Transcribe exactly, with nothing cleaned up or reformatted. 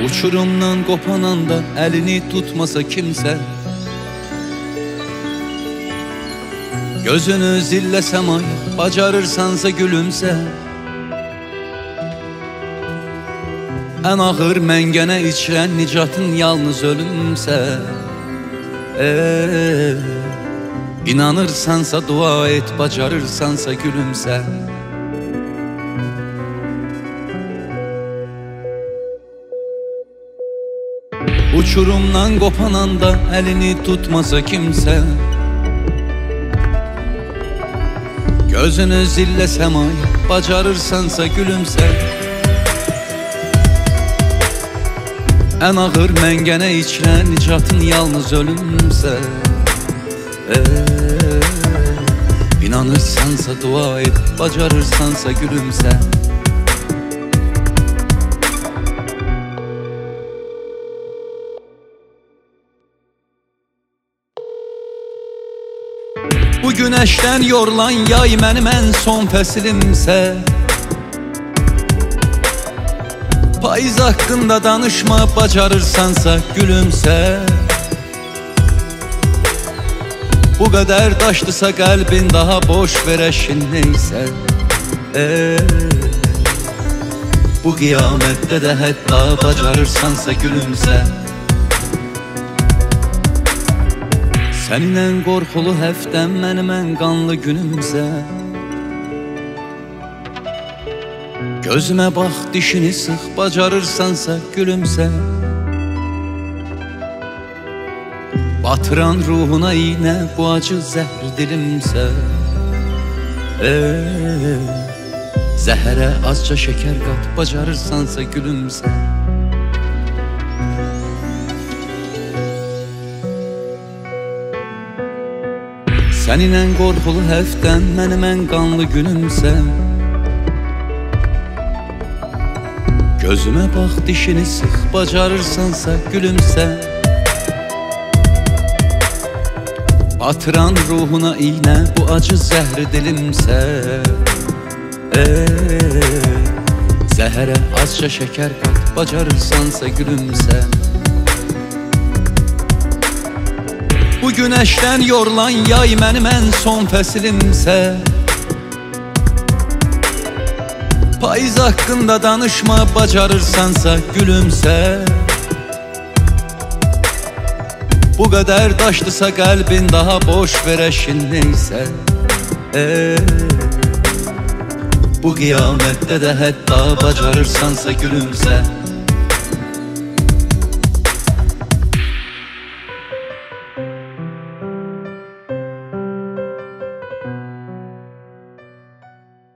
Uçurumdan qopananda əlini tutmasa kimsə, gözünü zillə səmaya bacarırsansa gülümsə, ən ağır məngənə içrən nicatın yalnız ölümsə, eee, inanırsansa dua et, bacarırsansa gülümsə. Uçurumdan qopananda əlini tutmasa kimsə, gözünü zillə səmaya bacarırsansa gülümsə, ən ağır məngənə içrən nicatın yalnız ölümsə, eee, inanırsansa dua et, bacarırsansa gülümsə. Bu günəşdən yorulan yay mənim ən son fəsilimsə, payız haqqında danışma bacarırsansa gülümsə, bu qədər daşdısa qəlbin daha boş verəşin neysə, eee, bu qiyamətdə də hətta bacarırsansa gülümsə. Sənin ən qorxulu həftən mənim ən qanlı günümsə, gözümə bax, dişini sıx, bacarırsansa gülümsə, batıran ruhuna iynə bu acı zəhər dilimsə, eee, zəhərə azca şəkər qat, bacarırsansa gülümsə. Sənin ən qorxulu həftən mənim ən qanlı günümsə, gözümə bax, dişini sıx, bacarırsansa gülümsə, batıran ruhuna iynə bu acı zəhri dilimsə, eee, zəhərə azca şəkər qat, bacarırsansa gülümsə. Bu günəşdən yorulan yay mənim ən son fəsilimsə, payız haqqında danışma bacarırsansa gülümsə, bu qədər daşdısa qəlbin daha boş verəşin neysə, eee, bu qiyamətdə də hətta bacarırsansa gülümsə.